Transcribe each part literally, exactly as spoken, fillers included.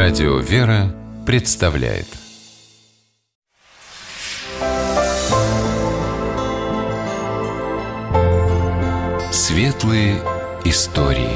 Радио «Вера» представляет Светлые истории.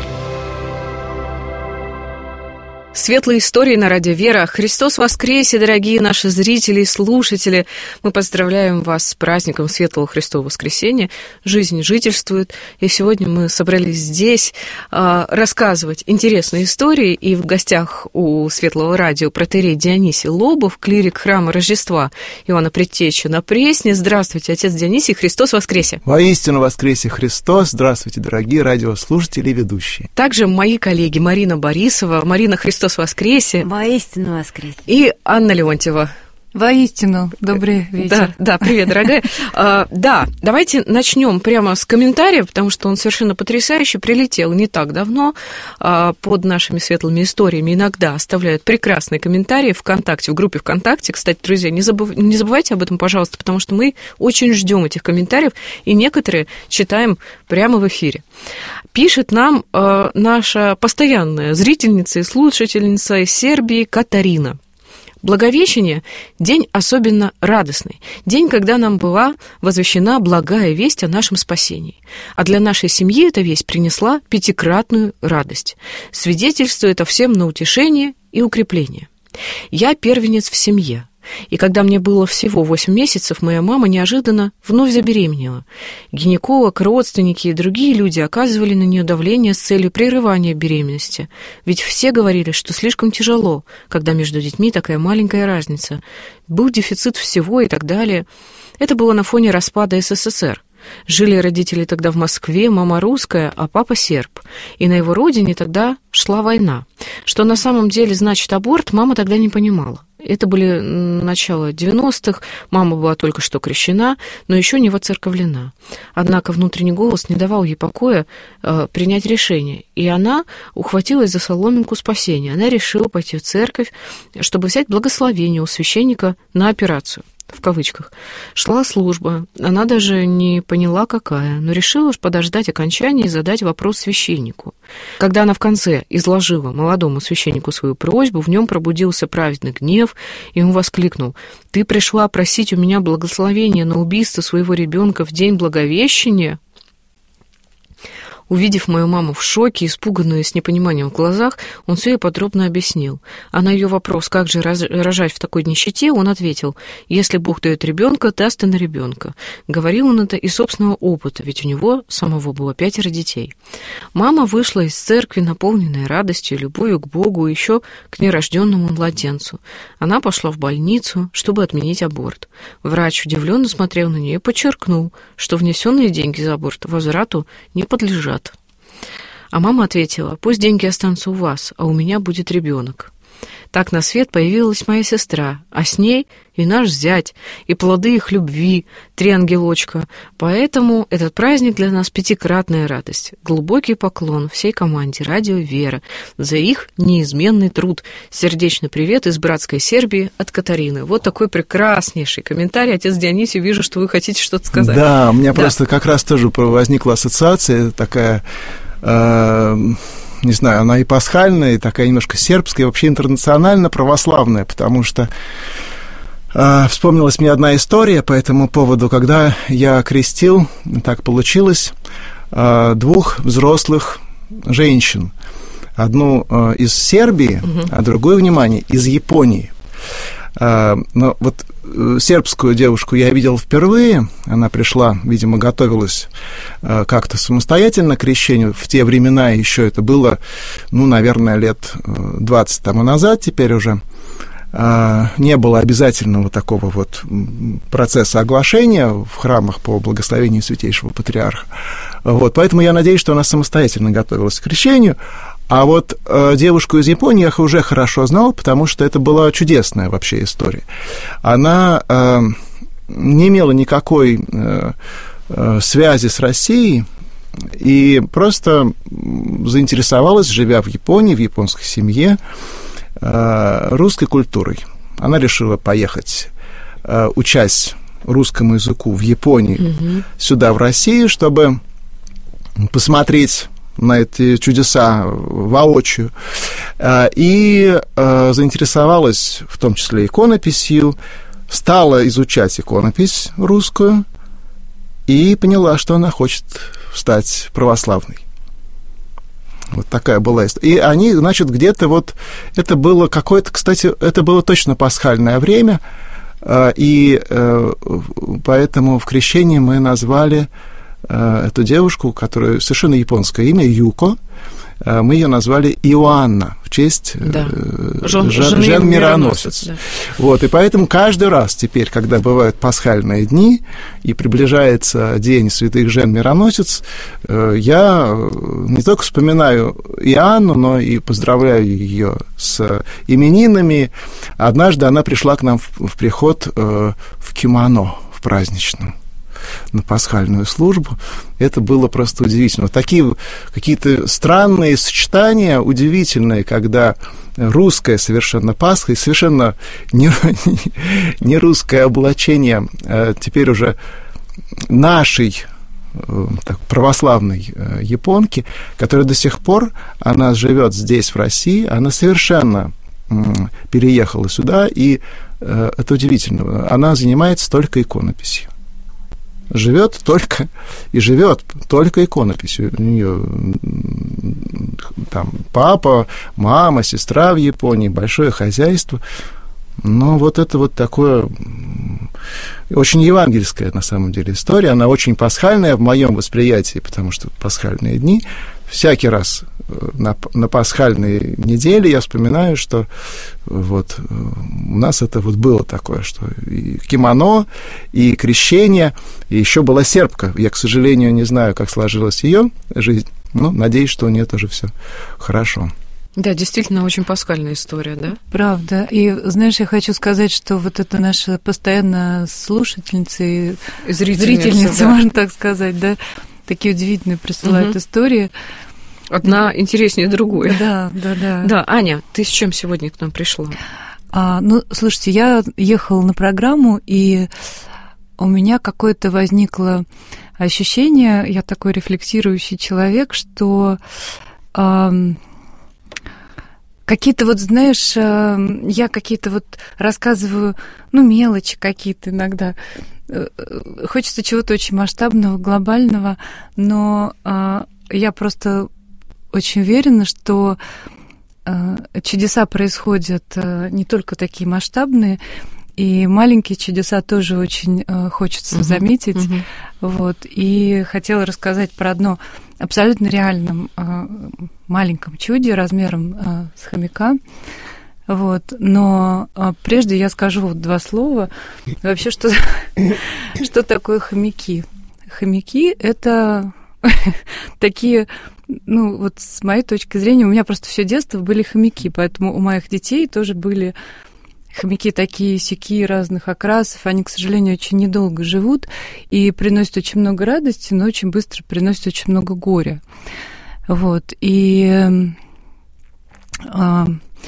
Светлые истории на Радио «Вера». Христос воскресе, дорогие наши зрители и слушатели. Мы поздравляем вас с праздником Светлого Христова воскресения. Жизнь жительствует. И сегодня мы собрались здесь э, рассказывать интересные истории. И в гостях у Светлого радио протоиерей Дионисий Лобов, клирик храма Рождества Иоанна Предтечи на Пресне. Здравствуйте, отец Дионисий, Христос воскресе. Воистину воскресе Христос. Здравствуйте, дорогие радиослушатели и ведущие. Также мои коллеги Марина Борисова, Марина Христос воскресе. Воистину воскресе. И Анна Леонтьева. Воистину. Добрый вечер. Да, да, привет, дорогая. а, да, давайте начнем прямо с комментария, потому что он совершенно потрясающий. Прилетел не так давно. А, под нашими светлыми историями иногда оставляют прекрасные комментарии ВКонтакте, в группе ВКонтакте. Кстати, друзья, не, забыв... не забывайте об этом, пожалуйста, потому что мы очень ждем этих комментариев, и некоторые читаем прямо в эфире. Пишет нам э, наша постоянная зрительница и слушательница из Сербии Катарина. Благовещение – день особенно радостный, день, когда нам была возвещена благая весть о нашем спасении. А для нашей семьи эта весть принесла пятикратную радость. Свидетельствует о всем на утешение и укрепление. Я первенец в семье. И когда мне было всего восемь месяцев, моя мама неожиданно вновь забеременела. Гинеколог, родственники и другие люди оказывали на нее давление с целью прерывания беременности. Ведь все говорили, что слишком тяжело, когда между детьми такая маленькая разница. Был дефицит всего и так далее. Это было на фоне распада СССР. Жили родители тогда в Москве, мама русская, а папа серб. И на его родине тогда шла война. Что на самом деле значит аборт, мама тогда не понимала. Это были начало девяностых, мама была только что крещена, но еще не воцерковлена. Однако внутренний голос не давал ей покоя э, принять решение, и она ухватилась за соломинку спасения. Она решила пойти в церковь, чтобы взять благословение у священника на операцию. В кавычках. Шла служба. Она даже не поняла, какая, но решила подождать окончания и задать вопрос священнику. Когда она в конце изложила молодому священнику свою просьбу, в нем пробудился праведный гнев, и он воскликнул: «Ты пришла просить у меня благословения на убийство своего ребенка в день Благовещения?» Увидев мою маму в шоке, испуганную и с непониманием в глазах, он все ей подробно объяснил. А на ее вопрос, как же рожать в такой нищете, он ответил: «Если Бог дает ребенка, даст и на ребенка». Говорил он это из собственного опыта, ведь у него самого было пятеро детей. Мама вышла из церкви, наполненная радостью и любовью к Богу, и еще к нерожденному младенцу. Она пошла в больницу, чтобы отменить аборт. Врач удивленно смотрел на нее и подчеркнул, что внесенные деньги за аборт возврату не подлежат. А мама ответила: «Пусть деньги останутся у вас, а у меня будет ребенок». Так на свет появилась моя сестра, а с ней и наш зять, и плоды их любви, три ангелочка. Поэтому этот праздник для нас пятикратная радость. Глубокий поклон всей команде «Радио Вера» за их неизменный труд. Сердечный привет из братской Сербии от Катарины. Вот такой прекраснейший комментарий. Отец Дионисий, вижу, что вы хотите что-то сказать. Да, у меня да. просто как раз тоже возникла ассоциация такая... Э- не знаю, она и пасхальная, и такая немножко сербская, и вообще интернационально православная, потому что э, вспомнилась мне одна история по этому поводу, когда я крестил, так получилось, э, двух взрослых женщин. Одну э, из Сербии, угу. а другую, внимание, из Японии. Э, но вот сербскую девушку я видел впервые, она пришла, видимо, готовилась как-то самостоятельно к крещению. В те времена еще это было, ну, наверное, лет двадцать тому назад, теперь уже не было обязательного такого вот процесса оглашения в храмах по благословению Святейшего Патриарха. Вот, поэтому я надеюсь, что она самостоятельно готовилась к крещению. А вот э, девушку из Японии я уже хорошо знал, потому что это была чудесная вообще история. Она э, не имела никакой э, э, связи с Россией и просто заинтересовалась, живя в Японии, в японской семье, э, русской культурой. Она решила поехать, э, учась русскому языку в Японии, mm-hmm. сюда, в Россию, чтобы посмотреть на эти чудеса воочию. и заинтересовалась в том числе иконописью, стала изучать иконопись русскую и поняла, что она хочет стать православной. Вот такая была история. И они, значит, где-то вот... Это было какое-то, кстати, это было точно пасхальное время, и поэтому в крещении мы назвали эту девушку, которая совершенно японское имя, Юко, мы ее назвали Иоанна в честь да. Жен, Жен, Жен Мироносец. Да. Вот, и поэтому каждый раз теперь, когда бывают пасхальные дни и приближается день святых Жен Мироносец, я не только вспоминаю Иоанну, но и поздравляю ее с именинами. Однажды она пришла к нам в, в приход в кимоно, в праздничном, на пасхальную службу. Это было просто удивительно. Такие какие-то странные сочетания, удивительные, когда русское совершенно Пасха и совершенно не, не русское облачение теперь уже нашей так, православной японки, которая до сих пор, она живет здесь, в России, она совершенно переехала сюда, и это удивительно. Она занимается только иконописью. Живет только и живет только иконописью. У нее там папа, мама, сестра в Японии, большое хозяйство. Но вот это вот такое очень евангельская, на самом деле, история. Она очень пасхальная в моем восприятии, потому что пасхальные дни. Всякий раз на, на пасхальные недели я вспоминаю, что вот у нас это вот было такое, что и кимоно, и крещение, и еще была сербка. Я, к сожалению, не знаю, как сложилась ее жизнь, но надеюсь, что у нее тоже все хорошо. Да, действительно, очень пасхальная история, да? Правда. И, знаешь, я хочу сказать, что вот это наша постоянно слушательница и зрительница, зрительница да. можно так сказать, да, такие удивительные присылают угу. истории. Одна интереснее другой. Да, да, да. Да, Аня, ты с чем сегодня к нам пришла? А, ну, слушайте, я ехала на программу, и у меня какое-то возникло ощущение, я такой рефлексирующий человек, что а, какие-то вот, знаешь, а, я какие-то вот рассказываю, ну, мелочи какие-то иногда. Хочется чего-то очень масштабного, глобального, но а, я просто очень уверена, что а, чудеса происходят а, не только такие масштабные, и маленькие чудеса тоже очень а, хочется uh-huh. заметить. Uh-huh. Вот. И хотела рассказать про одно абсолютно реальном а, маленьком чуде размером а, с хомяка. Вот. Но а, прежде я скажу вот два слова. Вообще, что, что такое хомяки? Хомяки — это такие, ну, вот с моей точки зрения, у меня просто все детство были хомяки, поэтому у моих детей тоже были хомяки такие, сякие, разных окрасов. Они, к сожалению, очень недолго живут и приносят очень много радости, но очень быстро приносят очень много горя. Вот. И... А,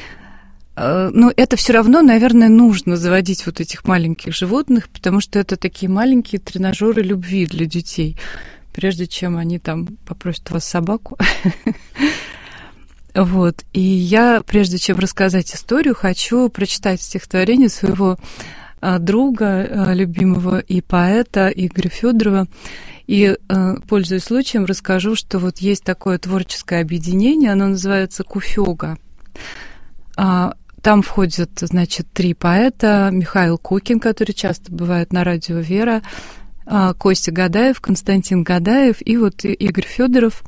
но это все равно, наверное, нужно заводить вот этих маленьких животных, потому что это такие маленькие тренажеры любви для детей, прежде чем они там попросят у вас собаку. Вот. И я, прежде чем рассказать историю, хочу прочитать стихотворение своего друга, любимого и поэта Игоря Фёдорова. И, пользуясь случаем, расскажу, что вот есть такое творческое объединение, оно называется «Куфёга». Там входят, значит, три поэта: Михаил Кокин, который часто бывает на радио «Вера», Костя Гадаев, Константин Гадаев и вот Игорь Фёдоров.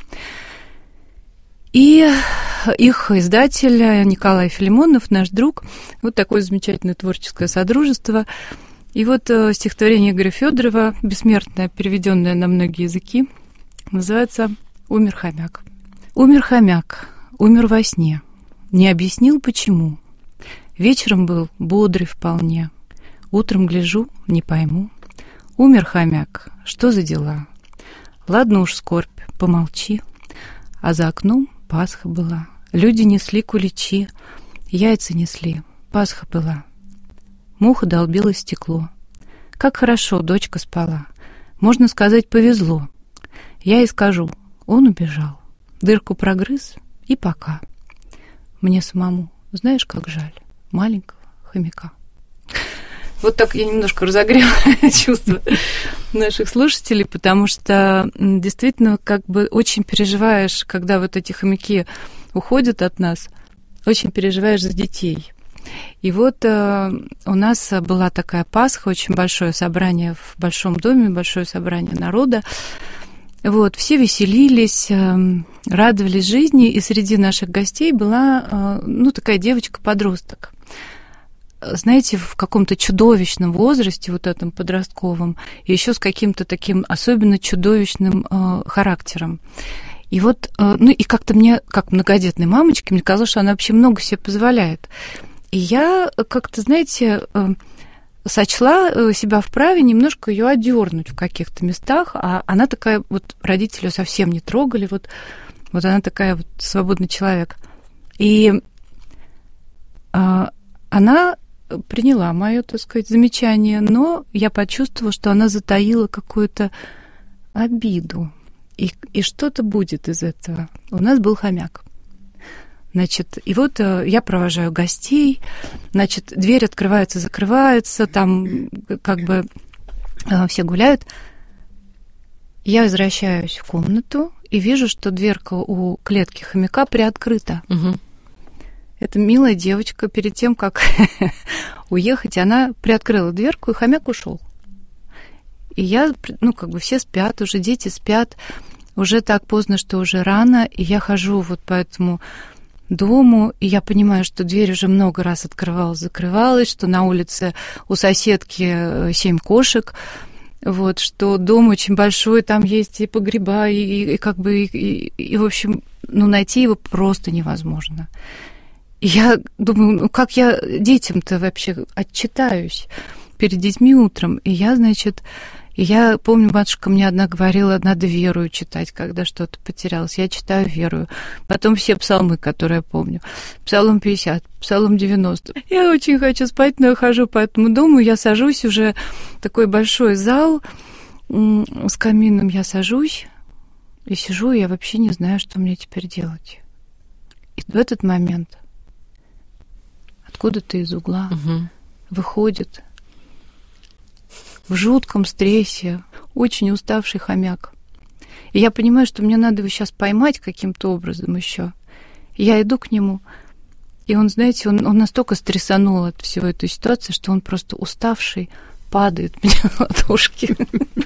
И их издатель Николай Филимонов, наш друг. Вот такое замечательное творческое содружество. И вот стихотворение Игоря Фёдорова, бессмертное, переведенное на многие языки, называется «Умер хомяк». Умер хомяк, умер во сне, не объяснил, почему. Вечером был бодрый вполне, утром гляжу, не пойму. Умер хомяк, что за дела? Ладно уж, скорбь, помолчи. А за окном Пасха была. Люди несли куличи, яйца несли, Пасха была. Муха долбила стекло. Как хорошо дочка спала. Можно сказать, повезло. Я и скажу, он убежал. Дырку прогрыз, и пока. мне самому, знаешь, как жаль маленького хомяка. Вот так я немножко разогрела чувства наших слушателей, потому что действительно как бы очень переживаешь, когда вот эти хомяки уходят от нас, очень переживаешь за детей. И вот э, у нас была такая Пасха, очень большое собрание в большом доме, большое собрание народа. Вот, все веселились, э, радовались жизни, и среди наших гостей была, э, ну, такая девочка-подросток. Знаете, в каком-то чудовищном возрасте, вот этом подростковом, и еще с каким-то таким особенно чудовищным э, характером. И вот, э, ну, и как-то мне, как многодетной мамочке, мне казалось, что она вообще много себе позволяет. И я как-то, знаете, сочла себя вправе немножко ее одернуть в каких-то местах, а она такая, вот родители ее совсем не трогали, вот, вот она такая вот свободный человек. И а, она приняла мое, так сказать, замечание, но я почувствовала, что она затаила какую-то обиду, и, и что-то будет из этого. У нас был хомяк. Значит, и вот я провожаю гостей, значит, дверь открывается, закрывается, там как бы все гуляют. Я возвращаюсь в комнату и вижу, что дверка у клетки хомяка приоткрыта. Угу. Эта милая девочка перед тем, как уехать, она приоткрыла дверку, и хомяк ушел. И я, ну, как бы все спят, уже дети спят, уже так поздно, что уже рано, и я хожу вот по этому дому, и я понимаю, что дверь уже много раз открывалась, закрывалась, что на улице у соседки семь кошек, вот, что дом очень большой, там есть и погреба, и, и, и как бы, и, и, и, в общем, ну, найти его просто невозможно. И я думаю, ну, как я детям-то вообще отчитаюсь перед детьми утром, и я, значит, и я помню, матушка мне одна говорила, надо верую читать, когда что-то потерялось. Я читаю верую. Потом все псалмы, которые я помню. Псалом пятьдесят, псалом девяносто. Я очень хочу спать, но я хожу по этому дому, я сажусь уже, такой большой зал с камином, я сажусь и сижу, и я вообще не знаю, что мне теперь делать. И в этот момент откуда-то из угла угу. выходит в жутком стрессе очень уставший хомяк. И я понимаю, что мне надо его сейчас поймать каким-то образом еще. И я иду к нему, и он, знаете, он, он настолько стрессанул от всего этой ситуации, что он просто уставший падает мне на ладошки.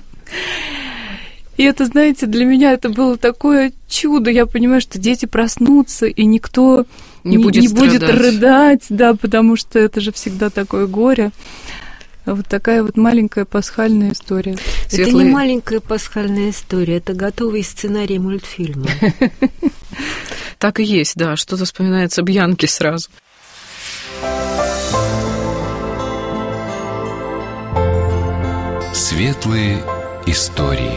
И это, знаете, для меня это было такое чудо. Я понимаю, что дети проснутся, и никто не, не, будет, не будет рыдать, да, потому что это же всегда такое горе. Вот такая вот маленькая пасхальная история. Светлые... Это не маленькая пасхальная история, это готовый сценарий мультфильма. Так и есть, да, что-то вспоминается Бьянки сразу. Светлые истории.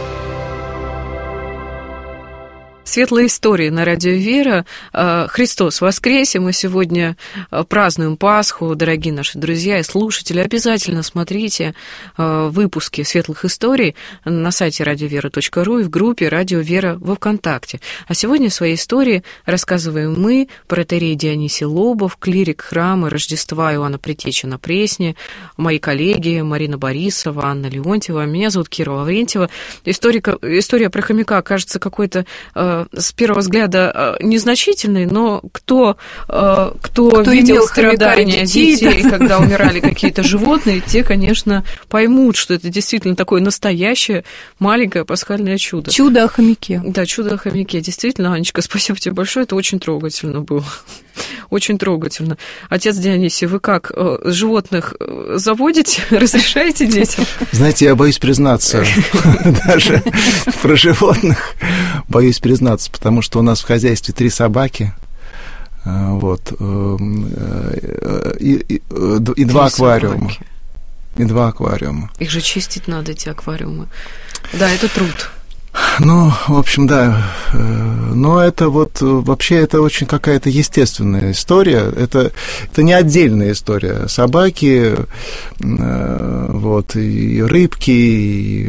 Светлые истории на радио Вера. Христос воскресе! Мы сегодня празднуем Пасху, дорогие наши друзья и слушатели. Обязательно смотрите выпуски светлых историй на сайте радиовера точка ру и в группе «Радио Вера» во ВКонтакте. А сегодня свои истории рассказываем мы, протоиерей Дионисий Лобов, клирик храма Рождества Иоанна Предтечи на Пресне, мои коллеги Марина Борисова, Анна Леонтьева. Меня зовут Кира Лаврентьева. Историка, история про хомяка кажется какой-то с первого взгляда незначительный, но кто, кто, кто видел страдания детей, детей да. когда умирали какие-то животные, те, конечно, поймут, что это действительно такое настоящее маленькое пасхальное чудо. Чудо о хомяке. Да, чудо о хомяке. Действительно, Анечка, спасибо тебе большое, это очень трогательно было. Очень трогательно. Отец Дионисий, вы как, животных заводите, разрешаете детям? Знаете, я боюсь признаться, даже про животных боюсь признаться, потому что у нас в хозяйстве три собаки, вот, и, и, и два аквариума. И два аквариума. Их же чистить надо, эти аквариумы. Да, это труд. Ну, в общем, да. Но это вот вообще это очень какая-то естественная история. Это, это не отдельная история. Собаки, вот, и рыбки, и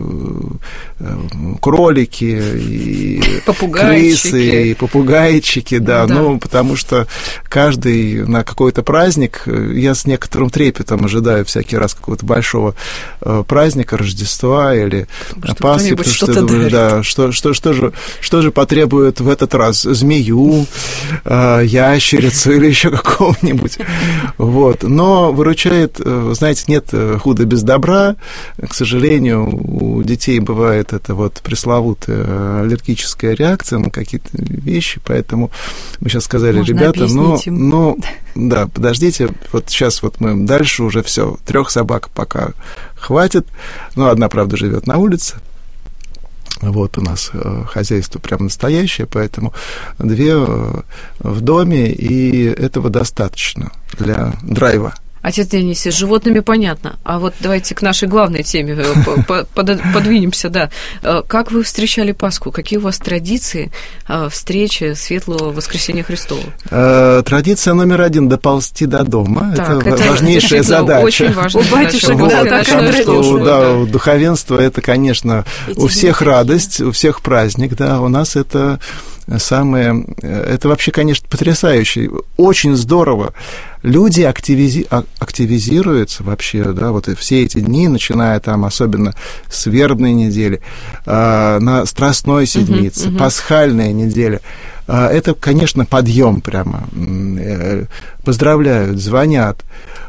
кролики, и крысы, и попугайчики, да. да. Ну, потому что каждый на какой-то праздник, я с некоторым трепетом ожидаю всякий раз какого-то большого праздника, Рождества или Пасхи, потому что я думаю, да, что, что, что, же, что же потребует в этот раз? Змею, э, ящерицу или еще какого-нибудь. Вот. Но выручает, знаете, нет худа без добра. К сожалению, у детей бывает это вот пресловутая аллергическая реакция на какие-то вещи, поэтому мы сейчас сказали, можно ребята, но, но, да, подождите, вот сейчас вот мы дальше уже все, трех собак пока хватит, ну, одна, правда, живет на улице. Вот у нас хозяйство прям настоящее, поэтому две в доме, и этого достаточно для драйва. Отец Дионисий, с животными понятно. А вот давайте к нашей главной теме подвинемся, да. Как вы встречали Пасху? Какие у вас традиции встречи Светлого Воскресения Христова? Традиция номер один – доползти до дома. Так, это, это важнейшая задача. Очень важная у батюшек, вот, да, потому что, да, у духовенства это, конечно, эти у всех радость, у всех праздник, да, у нас это самое, это вообще, конечно, потрясающе, очень здорово. Люди активизи... активизируются вообще, да, вот все эти дни, начиная там, особенно с вербной недели, э, на Страстной Седмице, uh-huh, uh-huh. Пасхальная неделя. Э, это, конечно, подъем прямо. Э, поздравляют, звонят,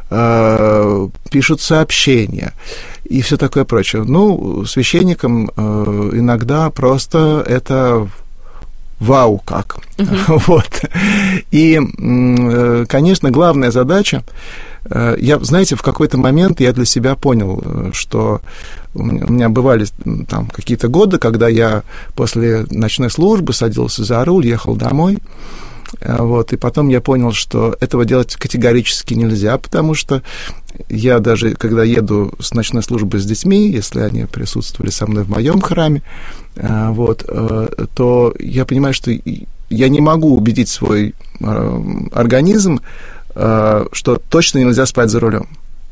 э, пишут сообщения и все такое прочее. Ну, священникам э, иногда просто это... Вау, как. Uh-huh. Вот. И, конечно, главная задача, я, знаете, в какой-то момент я для себя понял, что у меня бывали там какие-то годы, когда я после ночной службы садился за руль, ехал домой, вот, и потом я понял, что этого делать категорически нельзя, потому что я даже, когда еду с ночной службы с детьми, если они присутствовали со мной в моем храме, вот, то я понимаю, что я не могу убедить свой организм, что точно нельзя спать за рулем.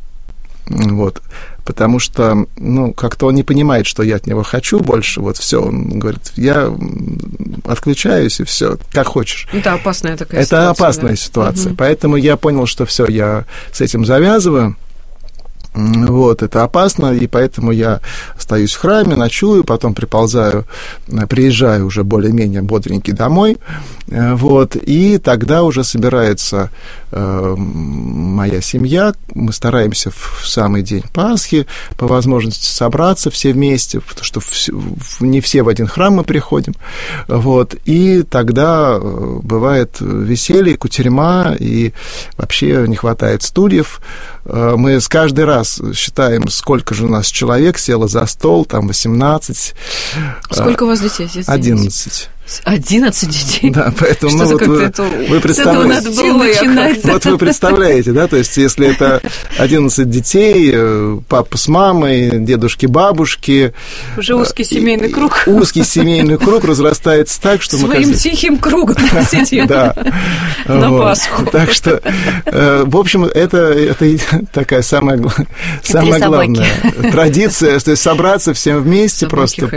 Вот, потому что, ну, как-то он не понимает, что я от него хочу больше, вот все, он говорит, я отключаюсь, и все, как хочешь. Это опасная такая Это ситуация. Это опасная да? ситуация, угу. Поэтому я понял, что все, я с этим завязываю. Вот, это опасно, и поэтому я остаюсь в храме, ночую, потом приползаю, приезжаю уже более-менее бодренький домой, вот, и тогда уже собирается э, моя семья, мы стараемся в самый день Пасхи по возможности собраться все вместе, потому что в, не все в один храм мы приходим, вот, и тогда бывает веселье, кутерьма, и вообще не хватает стульев, мы с каждый раз считаем, сколько же у нас человек село за стол, там восемнадцать. Сколько у вас детей? одиннадцать. одиннадцать детей? Да, поэтому что ну, вот вы, это... вы представляете. Вот вы представляете, да, то есть если это одиннадцать детей, папа с мамой, дедушки, бабушки. Уже узкий семейный круг. Узкий семейный круг разрастается так, что мы... Своим тихим кругом сидим на Пасху. Так что, в общем, это такая самая главная традиция, то есть собраться всем вместе просто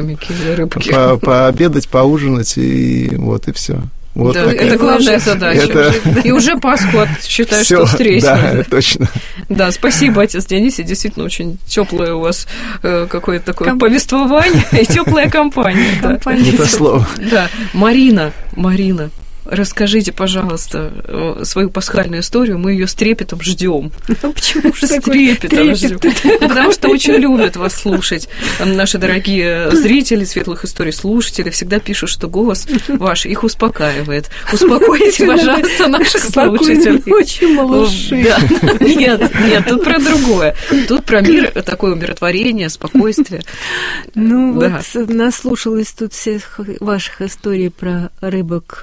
пообедать, поужинать, и вот, и все. Вот да, это главная задача. Это... И уже Пасху считаю, что встретили. Да, точно. Да, спасибо, отец Дионисий. Действительно, очень теплое у вас э, какое-то такое Ком... повествование и теплая компания. Компания. Это слово. Да. Марина, Марина. Расскажите, пожалуйста, свою пасхальную историю. Мы ее с трепетом ждем. Ну, почему же с трепетом ждем? Потому что очень любят вас слушать. Наши дорогие зрители светлых историй, слушатели всегда пишут, что голос ваш их успокаивает. Успокойте, пожалуйста, наших слушателей. Ночи, малыши. Да. Нет, нет, тут про другое. Тут про мир, такое умиротворение, спокойствие. Ну, да. Вот наслушалась тут всех ваших историй про рыбок.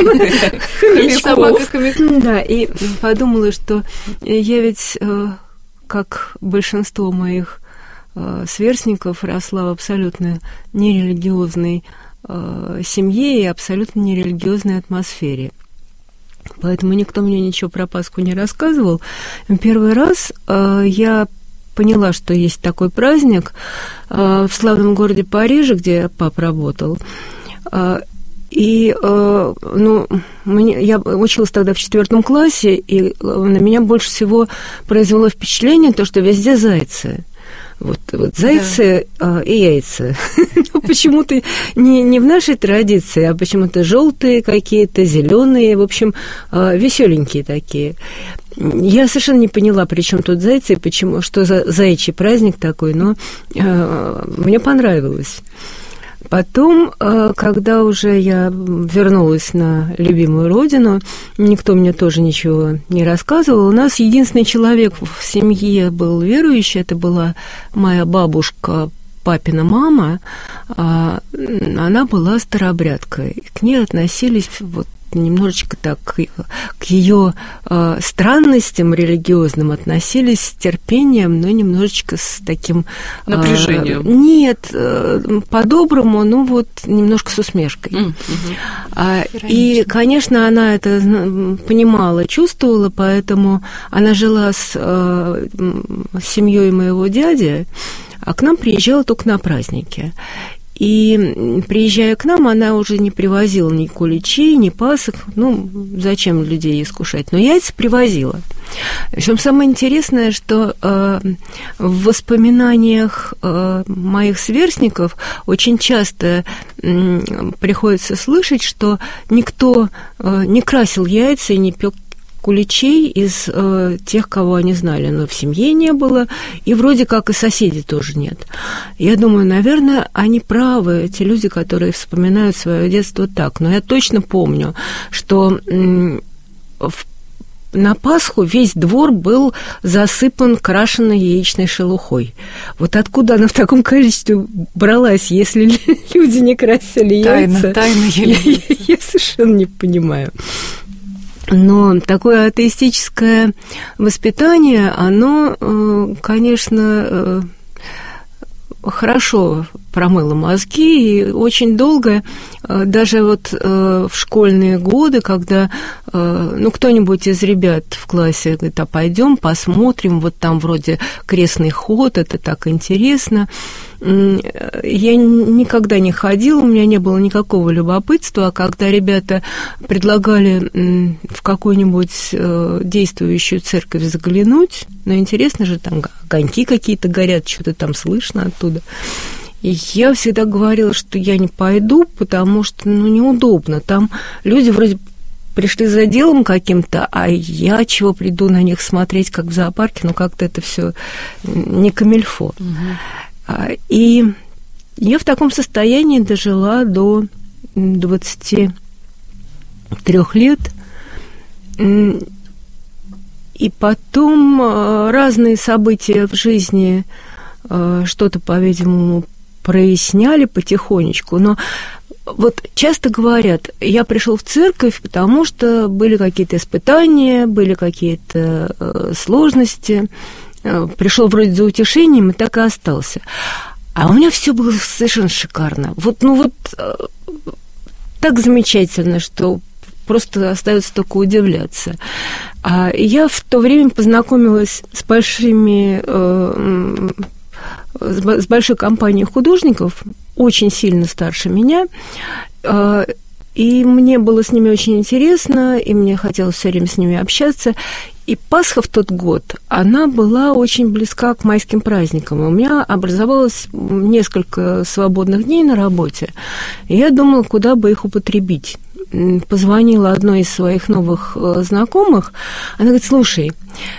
Хомячков. Да, и подумала, что я ведь, как большинство моих сверстников росла в абсолютно нерелигиозной семье и абсолютно нерелигиозной атмосфере. Поэтому никто мне ничего про Пасху не рассказывал. Первый раз я поняла, что есть такой праздник в славном городе Париже, где папа работал. И, ну, мне, я училась тогда в четвертом классе, и на меня больше всего произвело впечатление то, что везде зайцы. Вот, вот зайцы да. и яйца. Почему-то не, не в нашей традиции, а почему-то желтые какие-то, зеленые, в общем, веселенькие такие. Я совершенно не поняла, при чем тут зайцы, и почему, что за заячий праздник такой, но мне понравилось. Потом, когда уже я вернулась на любимую родину, никто мне тоже ничего не рассказывал. У нас единственный человек в семье был верующий, это была моя бабушка, папина мама. Она была старообрядкой. К ней относились вот немножечко так к ее э, странностям религиозным относились с терпением, но немножечко с таким... Э, напряжением. Нет, э, по-доброму, ну вот немножко с усмешкой. Mm-hmm. А, и, конечно, она это понимала, чувствовала, поэтому она жила с, э, с семьей моего дяди, а к нам приезжала только на праздники. И, приезжая к нам, она уже не привозила ни куличей, ни пасок. Ну, зачем людей искушать? Но яйца привозила. Причем самое интересное, что э, в воспоминаниях э, моих сверстников очень часто э, приходится слышать, что никто э, не красил яйца и не пек куличей из э, тех, кого они знали, но в семье не было, и вроде как и соседей тоже нет. Я думаю, наверное, они правы, эти люди, которые вспоминают свое детство так. Но я точно помню, что м- в на Пасху весь двор был засыпан крашеной яичной шелухой. Вот откуда она в таком количестве бралась, если люди не красили тайна, яйца? Тайна, я, я совершенно не понимаю. Но такое атеистическое воспитание, оно, конечно, хорошо промыло мозги, и очень долго, даже вот в школьные годы, когда, ну, кто-нибудь из ребят в классе говорит, а пойдем посмотрим, вот там вроде крестный ход, это так интересно. Я никогда не ходила, у меня не было никакого любопытства, а когда ребята предлагали в какую-нибудь действующую церковь заглянуть, ну, интересно же, там огоньки какие-то горят, что-то там слышно оттуда. И я всегда говорила, что я не пойду, потому что, ну, неудобно. Там люди вроде пришли за делом каким-то, а я чего приду на них смотреть, как в зоопарке, ну, как-то это все не камильфо. Угу. И я в таком состоянии дожила до двадцати трёх лет. И потом разные события в жизни что-то, по-видимому, проясняли потихонечку. Но вот часто говорят, я пришел в церковь, потому что были какие-то испытания, были какие-то сложности, пришел вроде за утешением и так и остался. А у меня все было совершенно шикарно. Вот, ну вот так замечательно, что просто остается только удивляться. А я в то время познакомилась с большими, э, с большой компанией художников, очень сильно старше меня, э, и мне было с ними очень интересно, и мне хотелось все время с ними общаться. И Пасха в тот год, она была очень близка к майским праздникам. У меня образовалось несколько свободных дней на работе, и я думала, куда бы их употребить. Позвонила одной из своих новых знакомых, она говорит, слушай,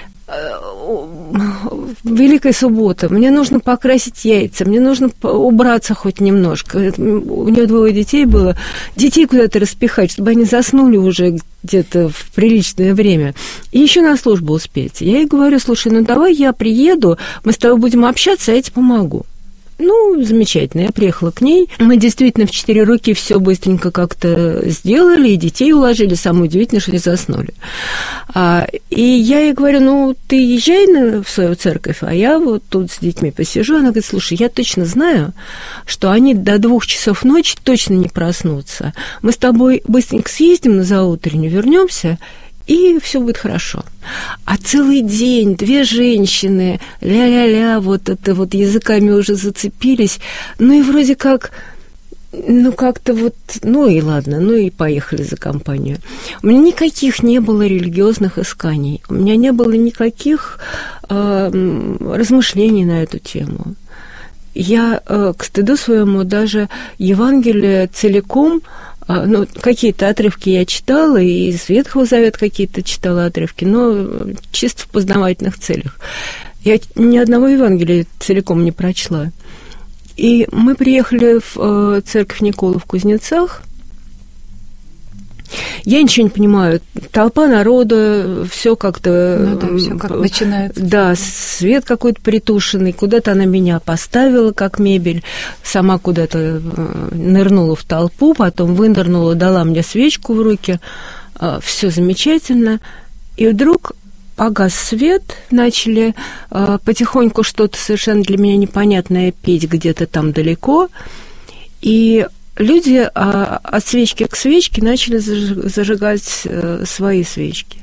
Великая суббота, мне нужно покрасить яйца, мне нужно убраться хоть немножко. У нее двое детей было. Детей куда-то распихать, чтобы они заснули уже где-то в приличное время. И еще на службу успеть. Я ей говорю, слушай, ну давай я приеду, мы с тобой будем общаться, а я тебе помогу. Ну, замечательно. Я приехала к ней. Мы действительно в четыре руки все быстренько как-то сделали, и детей уложили. Самое удивительное, что они заснули. И я ей говорю, ну, ты езжай в свою церковь, а я вот тут с детьми посижу. Она говорит, слушай, я точно знаю, что они до двух часов ночи точно не проснутся. Мы с тобой быстренько съездим на заутреннюю, вернемся, и все будет хорошо. А целый день две женщины, ля-ля-ля, вот это вот языками уже зацепились, ну и вроде как, ну как-то вот, ну и ладно, ну и поехали за компанию. У меня никаких не было религиозных исканий, у меня не было никаких э, размышлений на эту тему. Я, э, к стыду своему, даже Евангелие целиком, ну, какие-то отрывки я читала, и из Ветхого Завета какие-то читала отрывки, но чисто в познавательных целях. Я ни одного Евангелия целиком не прочла. И мы приехали в церковь Николы в Кузнецах. Я ничего не понимаю. Толпа народа, все как-то... Ну да, все как начинается. Да, свет какой-то притушенный. Куда-то она меня поставила, как мебель. Сама куда-то нырнула в толпу, потом вынырнула, дала мне свечку в руки. Все замечательно. И вдруг погас свет, начали потихоньку что-то совершенно для меня непонятное петь где-то там далеко. И люди а, от свечки к свечке начали зажигать э, свои свечки.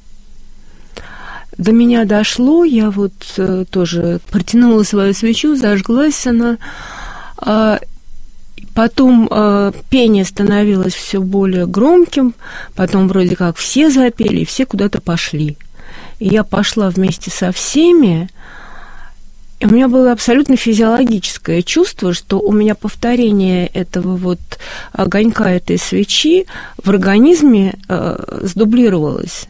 До меня дошло, я вот э, тоже протянула свою свечу, зажглась она. Э, потом э, пение становилось все более громким, потом вроде как все запели, и все куда-то пошли. И я пошла вместе со всеми. И у меня было абсолютно физиологическое чувство, что у меня повторение этого вот огонька этой свечи в организме э, сдублировалось.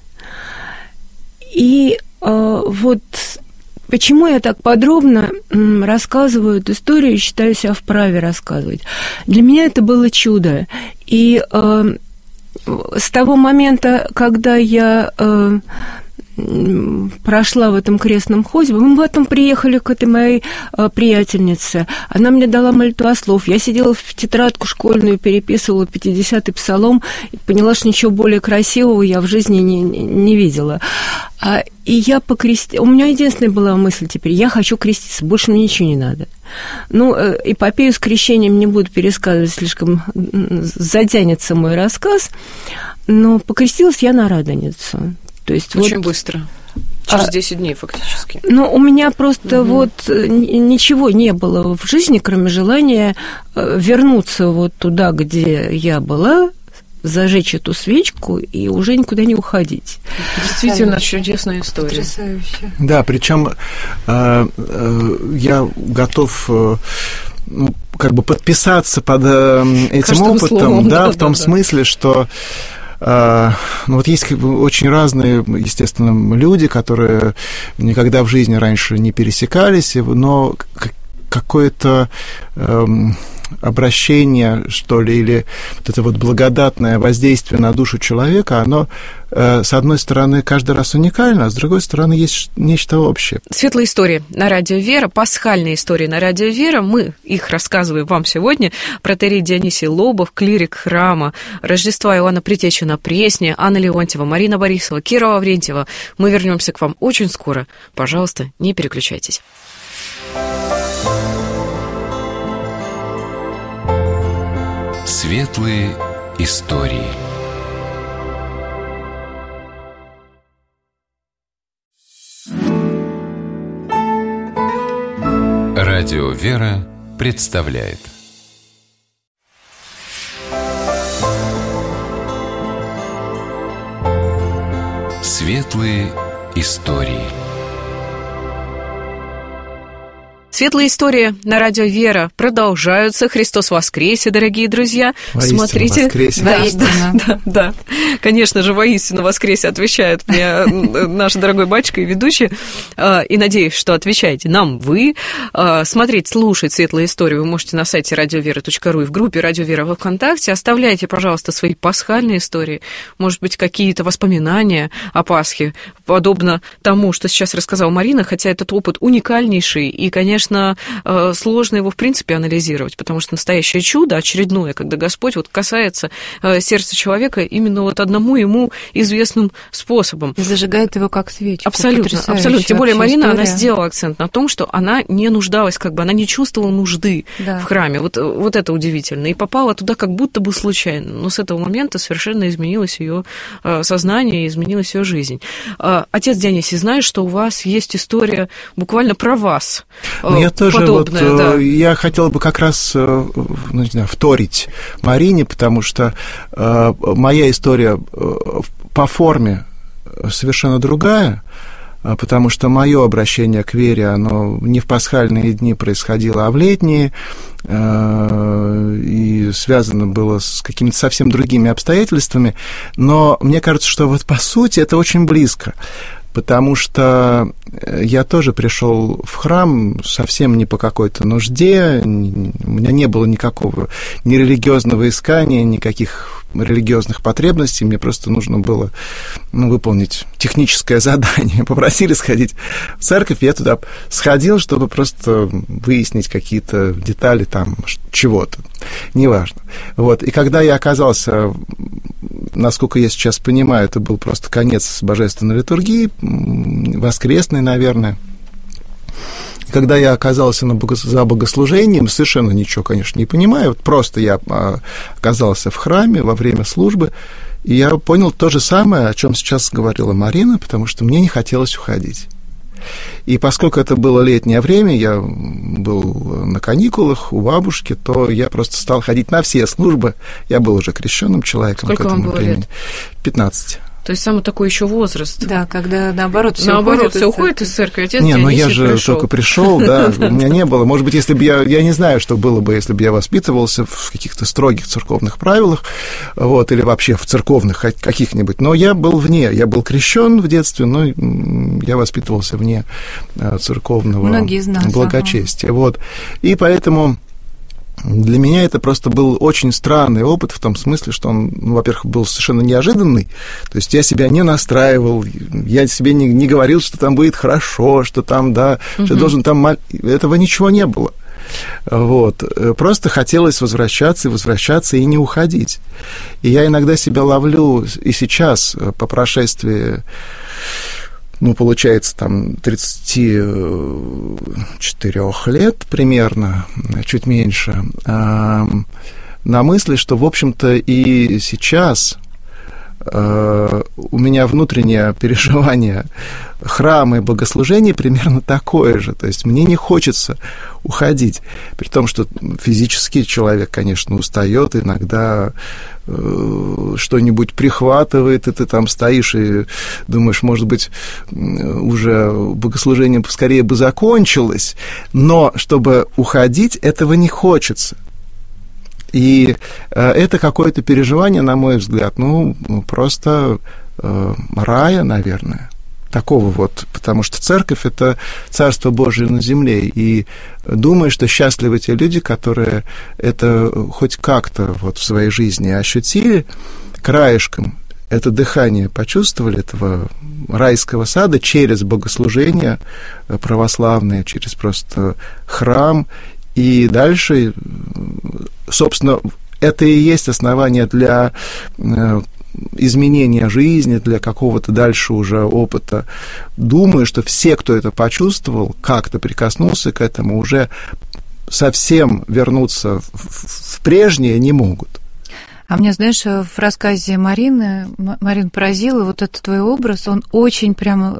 И э, вот почему я так подробно м, рассказываю эту историю и считаю себя вправе рассказывать. Для меня это было чудо. И э, с того момента, когда я... Э, прошла в этом крестном ходе. Мы потом приехали к этой моей а, приятельнице. Она мне дала молитвослов. Я сидела в тетрадку школьную, переписывала пятидесятый псалом и поняла, что ничего более красивого я в жизни не, не видела. А, и я покрестила... У меня единственная была мысль теперь. Я хочу креститься. Больше мне ничего не надо. Ну, эпопею с крещением не буду пересказывать, слишком затянется мой рассказ. Но покрестилась я на Радоницу. То есть очень вот, быстро. Через десять дней фактически. Ну, у меня просто угу. вот ничего не было в жизни, кроме желания вернуться вот туда, где я была, зажечь эту свечку и уже никуда не уходить. Действительно, чудесная история. Потрясающе. Да, причем э, э, я готов... Э, ну, как бы подписаться под э, этим Каждым опытом, словом, да, да, в том да, смысле, да. что ну, вот есть как бы очень разные, естественно, люди, которые никогда в жизни раньше не пересекались, но какое-то эм, обращение, что ли, или вот это вот благодатное воздействие на душу человека, оно, э, с одной стороны, каждый раз уникально, а с другой стороны, есть нечто общее. Светлые истории на радио Вера, пасхальные истории на радио Вера. Мы их рассказываем вам сегодня. Протоиерей Дионисий Лобов, клирик храма Рождества Иоанна Предтечи на Пресне, Анна Леонтьева, Марина Борисова, Кира Лаврентьева. Мы вернемся к вам очень скоро. Пожалуйста, не переключайтесь. Светлые истории. Радио Вера представляет. Светлые истории. Светлые истории на радио Вера продолжаются. Христос воскресе, дорогие друзья. Воистину Смотрите. Воскресе. Да, да, да, да. Конечно же, воистину воскресе отвечает мне наш дорогой батюшка и ведущий. И надеюсь, что отвечаете нам вы. Смотреть, слушать светлые истории вы можете на сайте радиовера точка ру и в группе «Радио Вера» во ВКонтакте. Оставляйте, пожалуйста, свои пасхальные истории. Может быть, какие-то воспоминания о Пасхе, подобно тому, что сейчас рассказала Марина, хотя этот опыт уникальнейший. И, конечно, конечно, сложно его в принципе анализировать, потому что настоящее чудо, очередное, когда Господь вот касается сердца человека именно вот одному ему известным способом. И зажигает его как свечку. Абсолютно, абсолютно. Тем более Марина, история. Она сделала акцент на том, что она не нуждалась, как бы, она не чувствовала нужды да. в храме. Вот, вот это удивительно. И попала туда как будто бы случайно. Но с этого момента совершенно изменилось ее сознание, изменилась ее жизнь. Отец Дионисий, знаешь, что у вас есть история буквально про вас. Ну, я тоже подобная, вот, да. я хотел бы как раз, ну, не знаю, вторить Марине, потому что э, моя история по форме совершенно другая, потому что мое обращение к вере, оно не в пасхальные дни происходило, а в летние, и связано было с какими-то совсем другими обстоятельствами, но мне кажется, что вот по сути это очень близко, потому что я тоже пришел в храм совсем не по какой-то нужде, у меня не было никакого ни религиозного искания, никаких религиозных потребностей, мне просто нужно было, ну, выполнить техническое задание. Попросили сходить в церковь, я туда сходил, чтобы просто выяснить какие-то детали там чего-то, неважно. Вот. И когда я оказался, насколько я сейчас понимаю, это был просто конец божественной литургии, воскресной, наверное. Когда я оказался на бого... за богослужением, совершенно ничего, конечно, не понимаю, вот просто я оказался в храме во время службы, и я понял то же самое, о чем сейчас говорила Марина, потому что мне не хотелось уходить. И поскольку это было летнее время, я был на каникулах у бабушки, то я просто стал ходить на все службы. Я был уже крещенным человеком. Сколько к этому вам было времени. лет? пятнадцать. То есть самый такой еще возраст. Да, когда наоборот все наоборот, уходит, все уходит из церкви. Отец не, ну я же пришел. только пришел, да, у меня не было. Может быть, если бы я, я не знаю, что было бы, если бы я воспитывался в каких-то строгих церковных правилах, вот, или вообще в церковных каких-нибудь. Но я был вне, я был крещен в детстве, но я воспитывался вне церковного благочестия. Вот. И поэтому для меня это просто был очень странный опыт в том смысле, что он, ну, во-первых, был совершенно неожиданный, то есть я себя не настраивал, я себе не, не говорил, что там будет хорошо, что там, да, угу. что должен там... Этого ничего не было. Вот. Просто хотелось возвращаться и возвращаться и не уходить. И я иногда себя ловлю и сейчас, по прошествии... ну, получается, там, тридцати четырёх лет примерно, чуть меньше, на мысли, что, в общем-то, и сейчас у меня внутреннее переживание храма и богослужения примерно такое же. То есть мне не хочется уходить. При том, что физически человек, конечно, устает, иногда э, что-нибудь прихватывает, и ты там стоишь и думаешь, может быть, уже богослужение скорее бы закончилось, но чтобы уходить, этого не хочется. И э, это какое-то переживание, на мой взгляд, ну, просто э, рая, наверное, такого вот, потому что церковь – это Царство Божие на земле, и думаю, что счастливы те люди, которые это хоть как-то вот в своей жизни ощутили, краешком это дыхание почувствовали, этого райского сада через богослужение православное, через просто храм. И дальше, собственно, это и есть основание для изменения жизни, для какого-то дальше уже опыта. Думаю, что все, кто это почувствовал, как-то прикоснулся к этому, уже совсем вернуться в прежнее не могут. А мне, знаешь, в рассказе Марины, Марин поразила, вот этот твой образ, он очень прямо...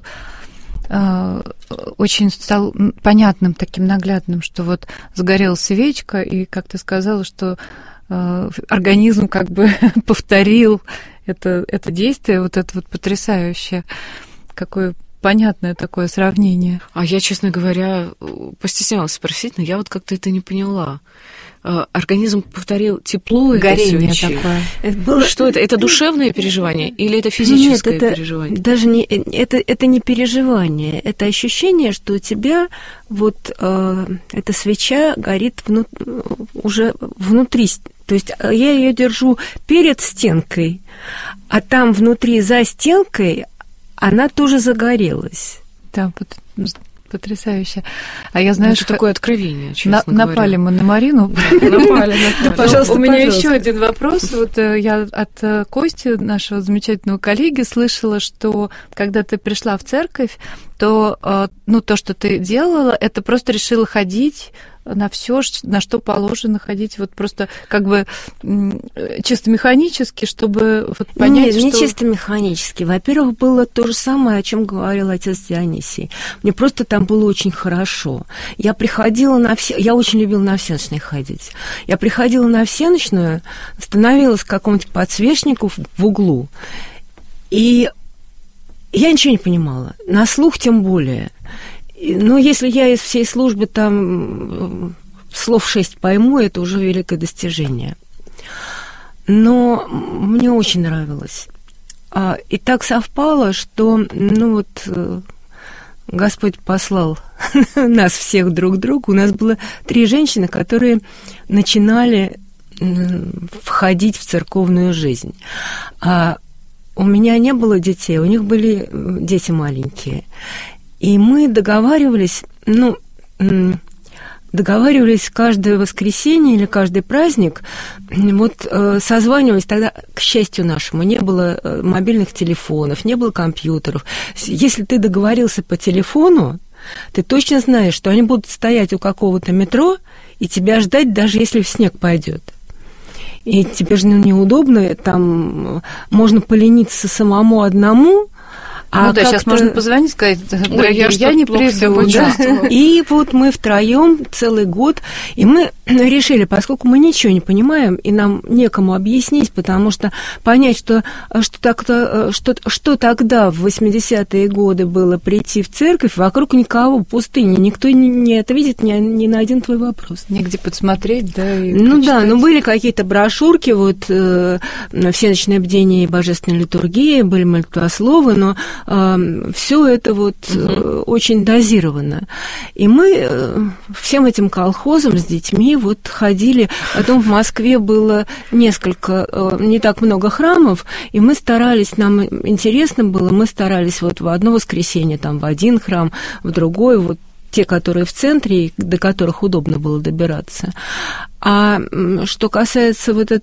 очень стал понятным, таким наглядным, что вот сгорела свечка, и, как ты сказала, что э, организм как бы повторил это, это действие, вот это вот потрясающее, какое понятное такое сравнение. А я, честно говоря, постеснялась спросить, но я вот как-то это не поняла. Организм повторил тепло этой свечи. Такое. Это было... Что это? Это душевное переживание или это физическое Нет, это переживание? Даже не это, это не переживание, это ощущение, что у тебя вот э, эта свеча горит вну, уже внутри. То есть я ее держу перед стенкой, а там внутри за стенкой она тоже загорелась. Да, потрясающе. А я знаю, это что такое откровение, честно на, говоря. Напали мы на Марину. Напали, пожалуйста. У меня еще один вопрос. Вот я от Кости, нашего замечательного коллеги, слышала, что когда ты пришла в церковь, то, ну, то, что ты делала, это просто решила ходить на все, на что положено ходить, вот просто как бы чисто механически, чтобы вот понять, Нет, что... не чисто механически. Во-первых, было то же самое, о чем говорил отец Дионисий. Мне просто там было очень хорошо. Я приходила на все... Я очень любила на всеночные ходить. Я приходила на всеночную, становилась к какому-нибудь подсвечнику в углу, и я ничего не понимала. На слух тем более. Ну, если я из всей службы там слов шесть пойму, это уже великое достижение. Но мне очень нравилось. И так совпало, что, ну вот, Господь послал нас всех друг к другу. У нас было три женщины, которые начинали входить в церковную жизнь. А у меня не было детей, у них были дети маленькие. И мы договаривались, ну, договаривались каждое воскресенье или каждый праздник, вот созванивались. Тогда, к счастью нашему, не было мобильных телефонов, не было компьютеров. Если ты договорился по телефону, ты точно знаешь, что они будут стоять у какого-то метро и тебя ждать, даже если в снег пойдет. И тебе же неудобно, там можно полениться самому одному. А ну да, сейчас можно позвонить, сказать, дорогие, я, я не приду. Да? И вот мы втроем целый год, и мы решили, поскольку мы ничего не понимаем, и нам некому объяснить, потому что понять, что, что, так-то, что, что тогда в восьмидесятые годы было прийти в церковь, вокруг никого, пустыни, никто не, не ответит ни, ни на один твой вопрос. Негде подсмотреть, да? И ну почитать. Да, ну были какие-то брошюрки, вот э, всеночное бдение и божественная литургия, были молитвословы, но все это вот угу. очень дозировано. И мы всем этим колхозом с детьми вот ходили. Потом в Москве было несколько, не так много храмов, и мы старались, нам интересно было, мы старались вот в одно воскресенье там в один храм, в другой, вот те, которые в центре, до которых удобно было добираться. А что касается вот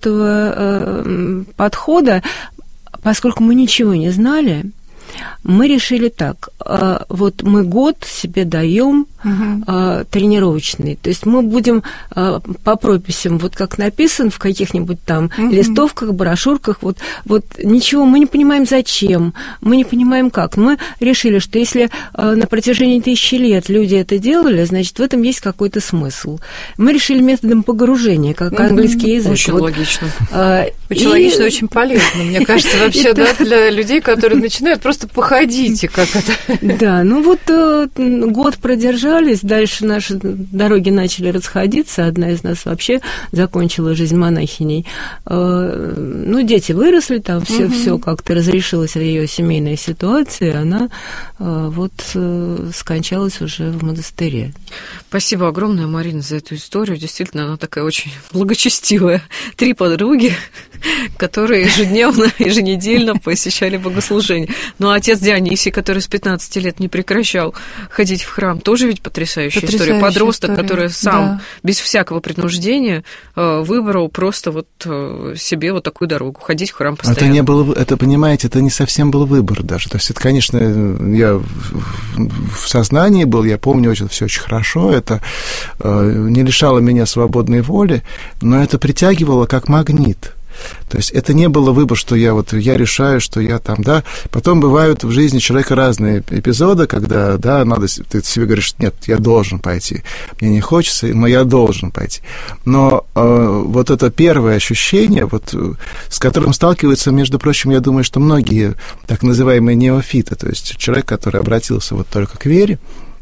этого подхода, поскольку мы ничего не знали, мы решили так, вот мы год себе даем uh-huh. тренировочный, то есть мы будем по прописям, вот как написано в каких-нибудь там uh-huh. листовках, брошюрках, вот, вот ничего, мы не понимаем зачем, мы не понимаем как. Мы решили, что если на протяжении тысячи лет люди это делали, значит, в этом есть какой-то смысл. Мы решили методом погружения, как uh-huh. английский язык. Очень вот. логично. Очень и... логично, очень полезно, мне кажется, вообще, да, для людей, которые начинают просто походите, как это. Да, ну вот э, год продержались, дальше наши дороги начали расходиться, одна из нас вообще закончила жизнь монахиней. Э, ну, дети выросли, там все, угу. все как-то разрешилось в ее семейной ситуации, она э, вот э, скончалась уже в монастыре. Спасибо огромное, Марина, за эту историю. Действительно, она такая очень благочестивая. Три подруги, которые ежедневно, еженедельно посещали богослужение. Ну, а отец Дионисий, который с пятнадцати лет не прекращал ходить в храм, тоже ведь потрясающая, потрясающая история. Подросток, история. Который сам, да. без всякого принуждения, выбрал просто вот себе вот такую дорогу, ходить в храм постоянно. Это не было, это, понимаете, это не совсем был выбор даже. То есть это, конечно, я в сознании был, я помню это все очень хорошо, это не лишало меня свободной воли, но это притягивало как магнит. То есть это не было выбор, что я вот я решаю, что я там, да. Потом бывают в жизни человека разные эпизоды, когда, да, надо, ты себе говоришь, нет, я должен пойти. Мне не хочется, но я должен пойти. Но э, вот это первое ощущение, вот, с которым сталкиваются, между прочим, я думаю, что многие так называемые неофиты, то есть человек, который обратился вот только к вере,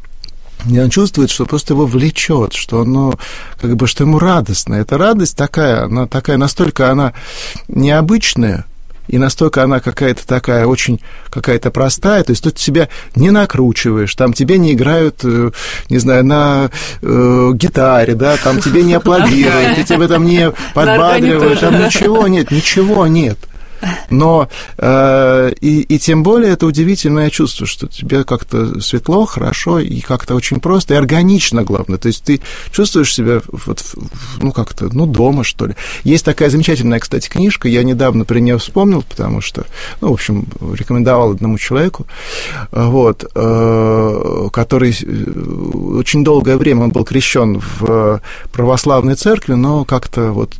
и он чувствует, что просто его влечет, что оно, как бы, что ему радостно. Эта радость такая, она такая, настолько она необычная, и настолько она какая-то такая, очень какая-то простая, то есть тут себя не накручиваешь, там тебе не играют, не знаю, на э, гитаре, да, там тебе не аплодируют, ты тебя там не подбадривают, там ничего нет, ничего нет. Но э, и, и тем более это удивительное чувство, что тебе как-то светло, хорошо и как-то очень просто, и органично, главное. То есть ты чувствуешь себя вот, ну, как-то, ну, дома, что ли. Есть такая замечательная, кстати, книжка, я недавно при ней вспомнил, потому что, ну, в общем, рекомендовал одному человеку, вот, э, который очень долгое время он был крещен в православной церкви, но как-то вот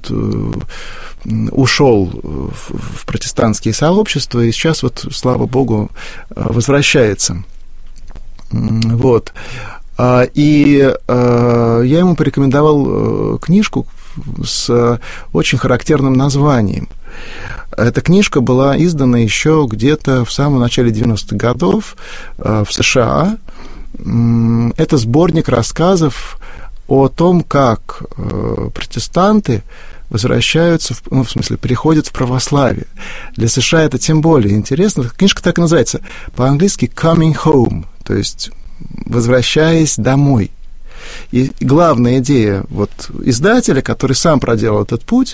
ушел в протестантские сообщества, и сейчас вот, слава богу, возвращается. Вот. И я ему порекомендовал книжку с очень характерным названием. Эта книжка была издана еще где-то в самом начале девяностых годов в США. Это сборник рассказов о том, как протестанты возвращаются, в, ну, в смысле, приходят в православие. Для США это тем более интересно. Книжка так и называется, по-английски «Coming Home», то есть «возвращаясь домой». И главная идея вот издателя, который сам проделал этот путь,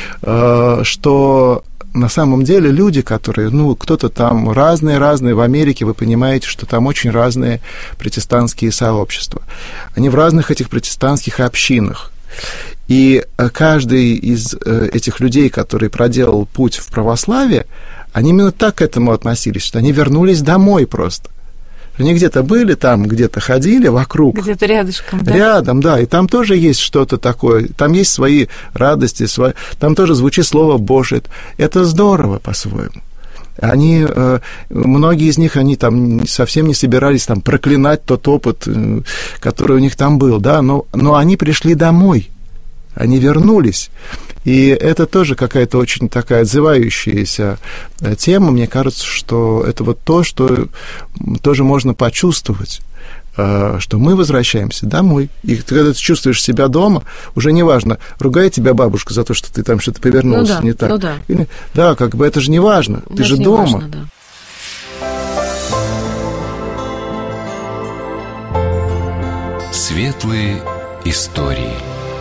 что на самом деле люди, которые, ну, кто-то там разные-разные, в Америке вы понимаете, что там очень разные протестантские сообщества. Они в разных этих протестантских общинах. И каждый из этих людей, который проделал путь в православие, они именно так к этому относились, что они вернулись домой просто. Они где-то были, там где-то ходили вокруг. Где-то рядышком, да? Рядом, да. И там тоже есть что-то такое. Там есть свои радости, свои... там тоже звучит Слово Божие. Это здорово по-своему. Они, многие из них, они там совсем не собирались там проклинать тот опыт, который у них там был, да, но, но они пришли домой. Они вернулись. И это тоже какая-то очень такая отзывающаяся тема. Мне кажется, что это вот то, что тоже можно почувствовать, что мы возвращаемся домой. И когда ты чувствуешь себя дома, уже не важно, ругает тебя бабушка за то, что ты там что-то повернулся, ну да, не так. Ну да. Или, да, как бы это же не важно. Ты это же не дома. Важно, да. Светлые истории.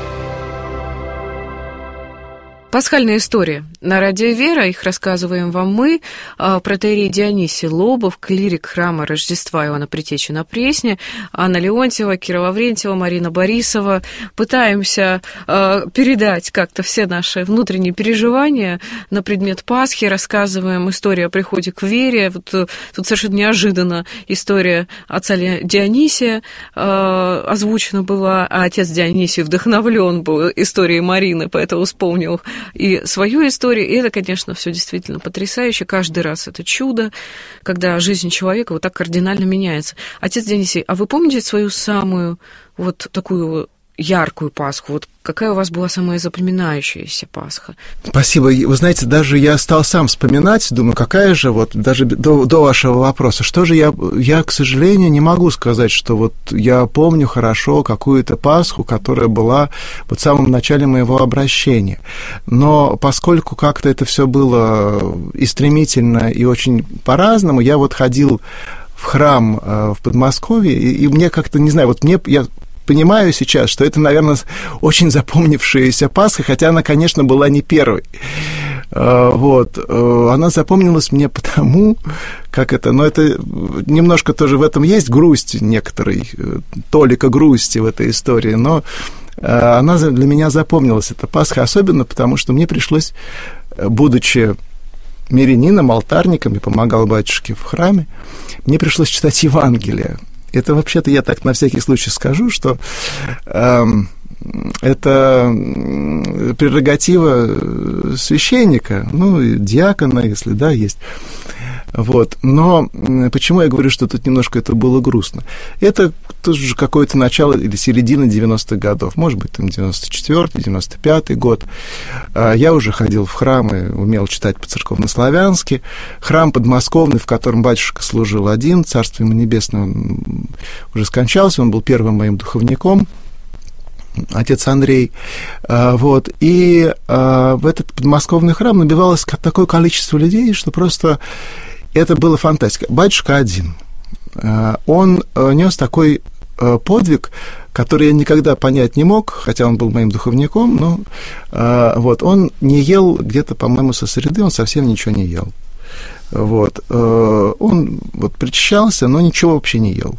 Пасхальная история. На радио «Вера» их рассказываем вам мы, протоиерей Дионисий Лобов, клирик храма Рождества Иоанна Предтечи на Пресне, Анна Леонтьева, Кира Лаврентьева, Марина Борисова. Пытаемся передать как-то все наши внутренние переживания на предмет Пасхи, рассказываем историю о приходе к вере. Вот тут совершенно неожиданно история отца Дионисия озвучена была, а отец Дионисий вдохновлен был историей Марины, поэтому вспомнил и свою историю, и это, конечно, все действительно потрясающе. Каждый раз это чудо, когда жизнь человека вот так кардинально меняется. Отец Дионисий, а вы помните свою самую вот такую яркую Пасху? Вот какая у вас была самая запоминающаяся Пасха? Спасибо. Вы знаете, даже я стал сам вспоминать, думаю, какая же, вот даже до, до вашего вопроса, что же я, я, к сожалению, не могу сказать, что вот я помню хорошо какую-то Пасху, которая была вот в самом начале моего обращения. Но поскольку как-то это все было и стремительно, и очень по-разному, я вот ходил в храм в Подмосковье, и, и мне как-то, не знаю, вот мне... я понимаю сейчас, что это, наверное, очень запомнившаяся Пасха, хотя она, конечно, была не первой. Вот. Она запомнилась мне потому, как это... Но это немножко тоже в этом есть грусть некоторой, толика грусти в этой истории, но она для меня запомнилась, эта Пасха, особенно потому, что мне пришлось, будучи мирянином, алтарником, я помогал батюшке в храме, мне пришлось читать Евангелие. Это вообще-то я так на всякий случай скажу, что э, это прерогатива священника, ну, диакона, если, да, есть. Вот. Но почему я говорю, что тут немножко это было грустно? Это тоже какое-то начало или середина девяностых годов, может быть, там девяносто четвёртый, девяносто пятый год. Я уже ходил в храмы, умел читать по-церковнославянски. Храм подмосковный, в котором батюшка служил один, царство ему небесное, он уже скончался, он был первым моим духовником, отец Андрей, вот, и в этот подмосковный храм набивалось такое количество людей, что просто это было фантастика. Батюшка один, он нес такой подвиг, который я никогда понять не мог, хотя он был моим духовником, но э, вот, он не ел где-то, по-моему, со среды, он совсем ничего не ел. Вот, э, он вот причащался, но ничего вообще не ел.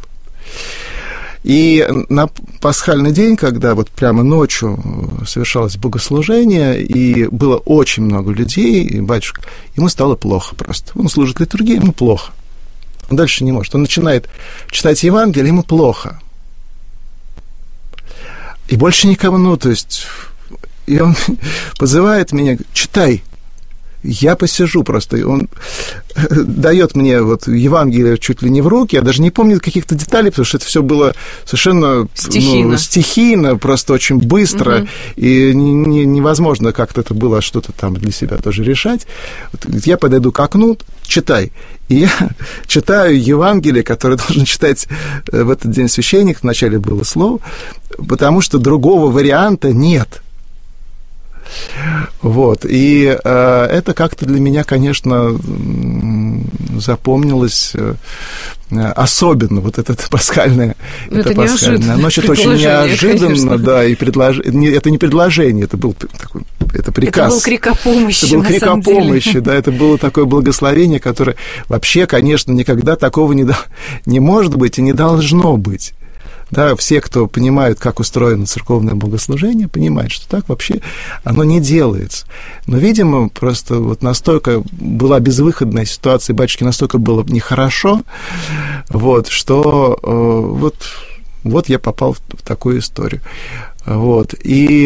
И на пасхальный день, когда вот прямо ночью совершалось богослужение, и было очень много людей, и батюшка, ему стало плохо просто. Он служит литургии, ему плохо. Он дальше не может. Он начинает читать Евангелие, ему плохо. И больше никому, ну, то есть... И он позывает меня, читай. Я посижу просто, и он дает мне вот Евангелие чуть ли не в руки, я даже не помню каких-то деталей, потому что это все было совершенно стихийно, ну, стихийно просто очень быстро, угу. и не, не, невозможно как-то это было что-то там для себя тоже решать. Вот, я подойду к окну, читай. И я читаю Евангелие, которое должен читать в этот день священник, вначале было слово, потому что другого варианта нет. Вот, и э, это как-то для меня, конечно, запомнилось э, особенно, вот это пасхальное, это, это пасхальная ночь, это очень неожиданно, конечно. Да, и предлож... это не предложение, это был такой, это приказ. Это был крик о помощи, Это был крик о помощи, да, это было такое благословение, которое вообще, конечно, никогда такого не, до... не может быть и не должно быть. Да, все, кто понимают, как устроено церковное богослужение, понимают, что так вообще оно не делается. Но, видимо, просто вот настолько была безвыходная ситуация, батюшке настолько было нехорошо, вот, что э, вот, вот я попал в, в такую историю. Вот, и,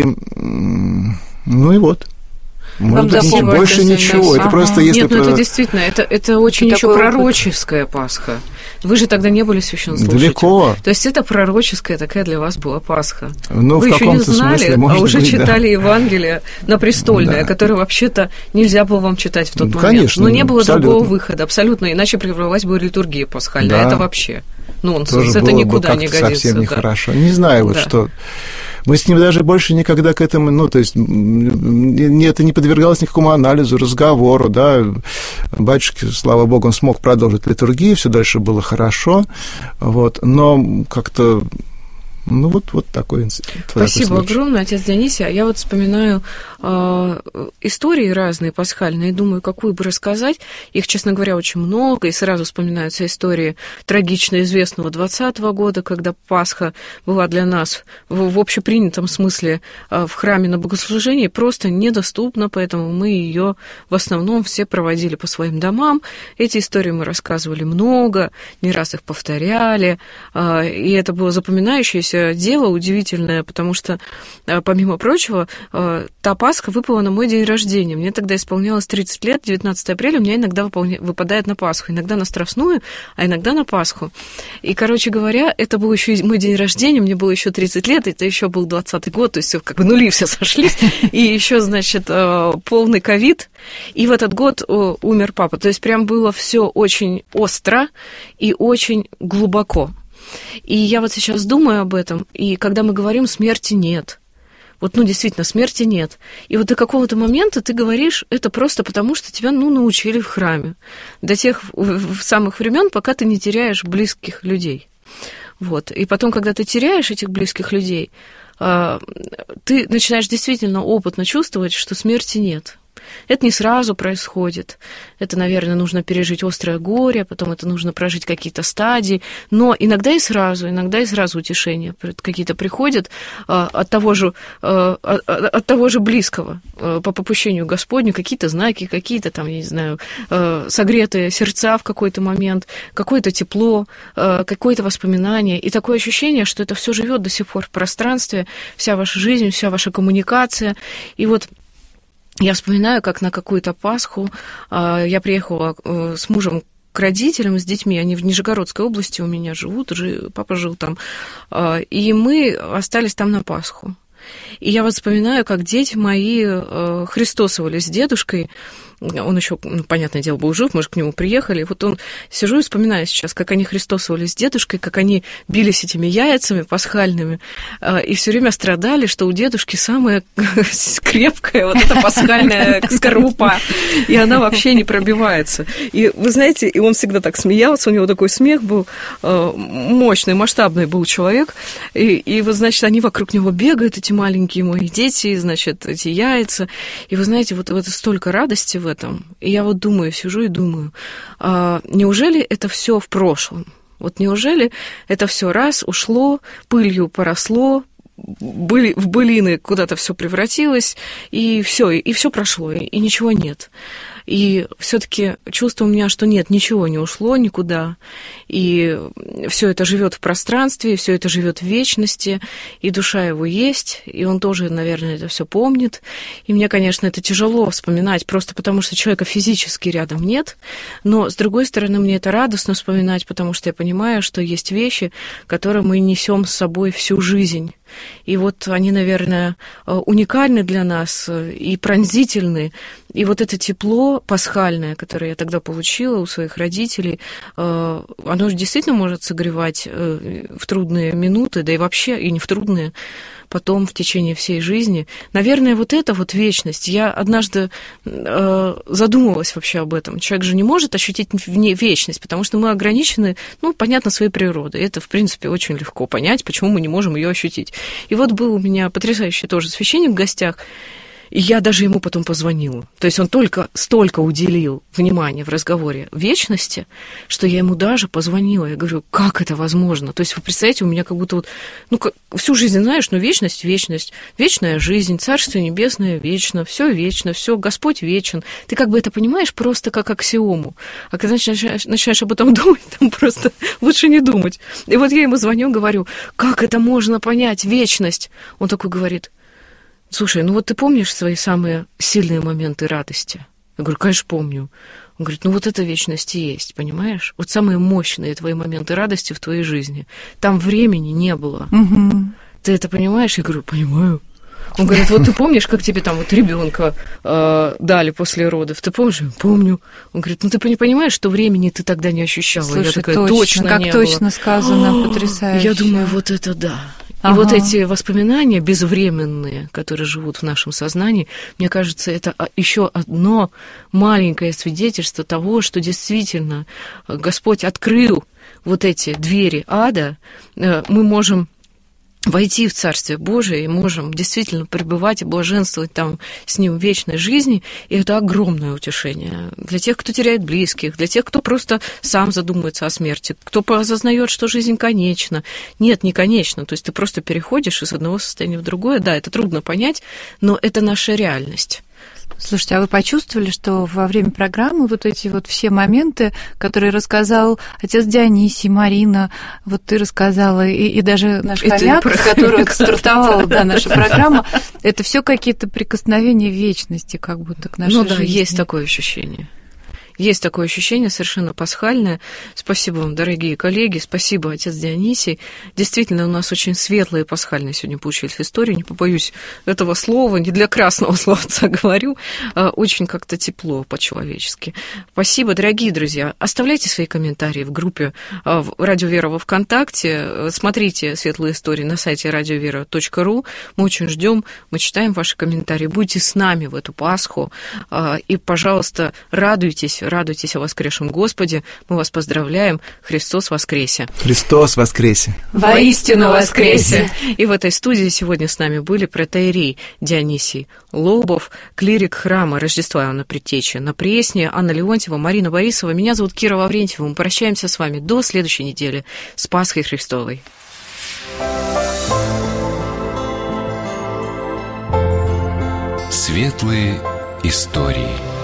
ну и вот. Может быть, ничего, больше ничего. Это ага. просто если Нет, про... ну это действительно, это, это очень еще пророческая опыт. Пасха. Вы же тогда не были священнослужителем. Далеко. То есть это пророческая такая для вас была Пасха. Ну, Вы в еще не знали, смысле, а уже быть, читали да. Евангелие на престольное, да. которое вообще-то нельзя было вам читать в тот ну, момент. Конечно, но не было абсолютно. Другого выхода, абсолютно, иначе прервалась бы литургия пасхальная. Да. Это вообще нонсенс, это никуда не годится. Совсем да. нехорошо. Не знаю, вот да. что... Мы с ним даже больше никогда к этому, ну, то есть, это не подвергалось никакому анализу, разговору, да. Батюшке, слава богу, он смог продолжить литургию, все дальше было хорошо, вот, но как-то... Ну, вот, вот такой инцидент. Спасибо огромное, отец Дионисий. Я вот вспоминаю э, истории разные пасхальные, думаю, какую бы рассказать. Их, честно говоря, очень много, и сразу вспоминаются истории трагично известного двадцатого года, когда Пасха была для нас в, в общепринятом смысле э, в храме на богослужении просто недоступна, поэтому мы ее в основном все проводили по своим домам. Эти истории мы рассказывали много, не раз их повторяли, э, и это было запоминающееся дело удивительное, потому что, помимо прочего, та Пасха выпала на мой день рождения. Мне тогда исполнялось тридцать лет, девятнадцатого апреля у меня иногда выполня... выпадает на Пасху. Иногда на Страстную, а иногда на Пасху. И, короче говоря, это был еще мой день рождения, мне было еще тридцать лет, это еще был двадцатый год, то есть все как бы нули все сошлись. И еще, значит, полный ковид. И в этот год умер папа. То есть прям было все очень остро и очень глубоко. И я вот сейчас думаю об этом, и когда мы говорим «смерти нет», вот, ну, действительно, смерти нет. И вот до какого-то момента ты говоришь это просто потому, что тебя, ну, научили в храме. До тех в самых времен, пока ты не теряешь близких людей. Вот. И потом, когда ты теряешь этих близких людей, ты начинаешь действительно опытно чувствовать, что смерти нет. Это не сразу происходит. Это, наверное, нужно пережить острое горе, потом это нужно прожить какие-то стадии. Но иногда и сразу, иногда и сразу утешения какие-то приходят от того же, от того же близкого по попущению Господню, какие-то знаки, какие-то там, я не знаю, согретые сердца в какой-то момент, какое-то тепло, какое-то воспоминание. И такое ощущение, что это все живет до сих пор в пространстве, вся ваша жизнь, вся ваша коммуникация. И вот я вспоминаю, как на какую-то Пасху э, я приехала э, с мужем к родителям, с детьми, они в Нижегородской области у меня живут, жи, папа жил там, э, и мы остались там на Пасху. И я вот вспоминаю, как дети мои э, христосовали с дедушкой, он еще, ну, понятное дело, был жив, мы же к нему приехали, вот он, сижу и вспоминаю сейчас, как они христосовали с дедушкой, как они бились этими яйцами пасхальными, и все время страдали, что у дедушки самая крепкая вот эта пасхальная скорлупа, и она вообще не пробивается. И вы знаете, и он всегда так смеялся, у него такой смех был, мощный, масштабный был человек, и, и вот, значит, они вокруг него бегают, эти маленькие мои дети, значит, эти яйца, и вы знаете, вот, вот столько радости в этом, и я вот думаю, сижу и думаю, а неужели это все в прошлом? Вот неужели это все раз ушло, пылью поросло, были, в былины куда-то все превратилось, и все, и все прошло, и, и ничего нет. И все-таки чувство у меня, что нет, ничего не ушло никуда, и все это живет в пространстве, все это живет в вечности, и душа его есть, и он тоже, наверное, это все помнит. И мне, конечно, это тяжело вспоминать, просто потому что человека физически рядом нет, но, с другой стороны, мне это радостно вспоминать, потому что я понимаю, что есть вещи, которые мы несем с собой всю жизнь. И вот они, наверное, уникальны для нас и пронзительны. И вот это тепло пасхальное, которое я тогда получила у своих родителей, оно же действительно может согревать в трудные минуты, да и вообще, и не в трудные, потом в течение всей жизни. Наверное, вот эта вот вечность. Я однажды задумывалась вообще об этом. Человек же не может ощутить в ней вечность, потому что мы ограничены, ну, понятно, своей природой. Это, в принципе, очень легко понять, почему мы не можем ее ощутить. И вот был у меня потрясающий тоже священник в гостях, и я даже ему потом позвонила. То есть он только столько уделил внимания в разговоре вечности, что я ему даже позвонила. Я говорю, как это возможно? То есть вы представляете, у меня как будто вот, ну, как, всю жизнь знаешь, ну, вечность, вечность, вечная жизнь, Царствие Небесное вечно, все вечно, все, Господь вечен. Ты как бы это понимаешь просто как аксиому. А когда начинаешь, начинаешь об этом думать, там просто лучше не думать. И вот я ему звоню, говорю, как это можно понять, вечность? Он такой говорит, слушай, ну вот ты помнишь свои самые сильные моменты радости? Я говорю, конечно, помню. Он говорит, ну вот это вечность и есть, понимаешь? Вот самые мощные твои моменты радости в твоей жизни. Там времени не было. Угу. Ты это понимаешь? Я говорю, понимаю. Он говорит, вот ты помнишь, как тебе там вот ребенка э, дали после родов? Ты помнишь? Я помню. Он говорит, ну ты не понимаешь, что времени ты тогда не ощущала? Слушай, я такая, точно, точно как не точно было. сказано, потрясающе. Я думаю, вот это да. И Ага. вот эти воспоминания безвременные, которые живут в нашем сознании, мне кажется, это еще одно маленькое свидетельство того, что действительно Господь открыл вот эти двери ада. Мы можем войти в Царствие Божие и можем действительно пребывать и блаженствовать там с Ним в вечной жизни, и это огромное утешение для тех, кто теряет близких, для тех, кто просто сам задумывается о смерти, кто осознает, что жизнь конечна. Нет, не конечна, то есть ты просто переходишь из одного состояния в другое. Да, это трудно понять, но это наша реальность. Слушайте, а вы почувствовали, что во время программы вот эти вот все моменты, которые рассказал отец Дионисий, Марина, вот ты рассказала, и, и даже наш хомяк, с которого стартовала да, наша программа, это все какие-то прикосновения вечности, как будто к нашей жизни. Ну да, есть такое ощущение. Есть такое ощущение совершенно пасхальное. Спасибо вам, дорогие коллеги, спасибо, отец Дионисий. Действительно, у нас очень светлые пасхальные сегодня получились истории, не побоюсь этого слова, не для красного словца говорю, очень как-то тепло по-человечески. Спасибо, дорогие друзья. Оставляйте свои комментарии в группе «Радио Вера» во ВКонтакте, смотрите светлые истории на сайте радиовера точка ру. Мы очень ждем, мы читаем ваши комментарии. Будьте с нами в эту Пасху и, пожалуйста, радуйтесь, радуйтесь о воскресшем Господе. Мы вас поздравляем. Христос воскресе! Христос воскресе! Воистину воскресе! И в этой студии сегодня с нами были протоиерей Дионисий Лобов, клирик храма Рождества Иоанна Предтечи на Пресне, Анна Леонтьева, Марина Борисова. Меня зовут Кира Лаврентьева. Мы прощаемся с вами до следующей недели. С Пасхой Христовой! Светлые истории.